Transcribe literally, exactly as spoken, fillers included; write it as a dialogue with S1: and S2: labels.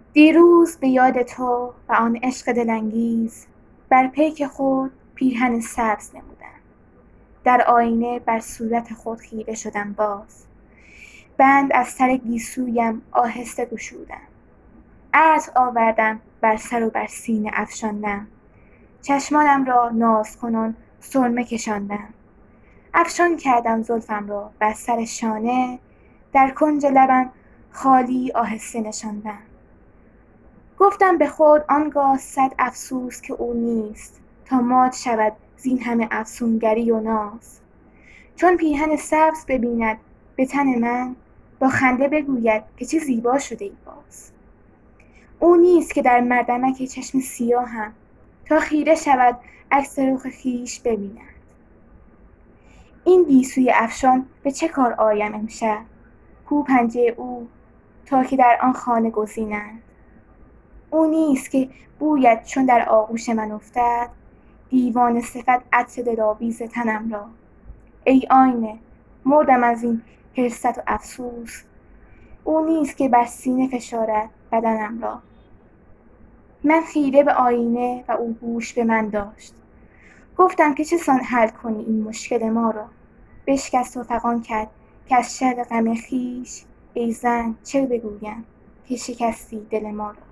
S1: دیروز به یاد تو و آن عشق دلانگیز بر پیک خود پیرهن سبز نمودم. در آینه بر صورت خود خیره شدم باز. بند از سر گیسویم آهسته گشودم. عطر آوردم بر سر و بر سینه افشاندم. چشمانم را ناز کنان سرمه کشاندم. افشان کردم زلفم را بر سر شانه، در کنج لبم خالی آهسته نشاندم. گفتم به خود آنگاه صد افسوس که او نیست، تا مات شود زین همه افسونگری و ناز. چون پیرهن سبز ببیند به تن من، با خنده بگوید که چه زیبا شده ای باز. او نیست که در مردمک چشم سیاهم، تا خیره شود عکس رخ خویش ببیند. این گیسوی افشان به چه کار آیم امشب؟ کو پنجه او تا که در آن خانه گزینند. او نیست که بوید چون در آغوش من افتد، دیوانه صفت عطر دلاویز تنم را. ای آینه، مردم از این حرصت و افسوس. او نیست که بر سینه فشارد بدنم را. من خیره به آینه و او گوش به من داشت. گفتم که چه سان حل کنی این مشکل ما را. بشکست و فغان کرد که از شر غم خویش، ای زن چه بگویم که شکستی دل ما را.